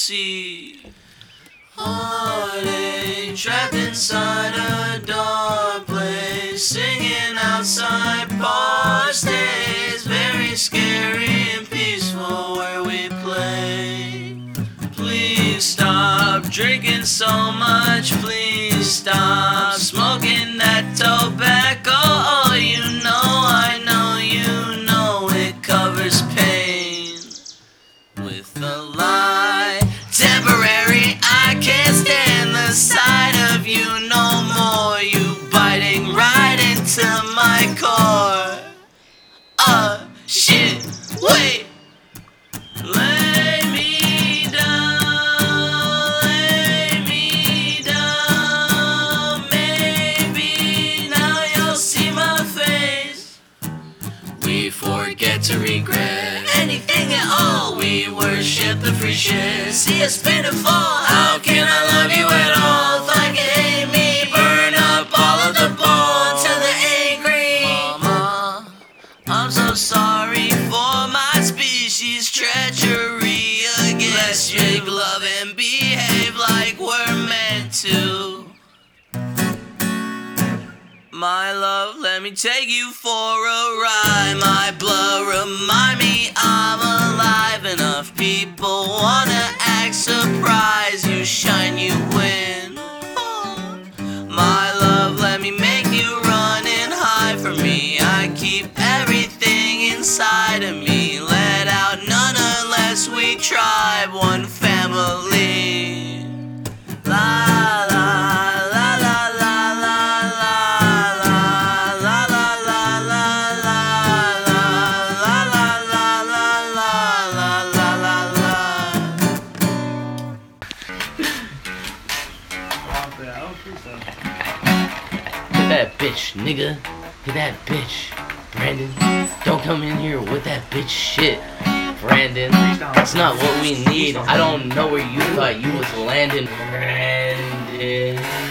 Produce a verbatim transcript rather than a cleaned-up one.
see. Heartache trapped inside a dark place, singing outside park days, very scary and peaceful where we play. Please stop drinking so much, please stop smoking that tobacco. Oh, you know, I know, you know it covers pain. With a lie, temporary, I can't stand the sight of you no more. You biting right into my core. Uh, shit, wait. Lay me down, lay me down. Maybe now you'll see my face. We forget to regret anything at all. We worship the free shit. See us spin and fall. How can I love you at all? If I can hate me, burn up all of the bones till the angry. Mama, I'm so sorry for my species treachery again. Let's make love and behave like we're meant to. My love, let me take you for a ride. My blood remind me I'm alive. Enough people wanna act surprised. You shine, you win. My love, let me make you run and hide from me. I keep everything inside of me. Let out none unless we tribe, one family. La la la la la la la la la la la la la la la la la la. Hit that bitch, nigga. Hit that bitch. Brandon, don't come in here with that bitch shit. Brandon, that's not what we need. I don't know where you thought you was landing. Brandon.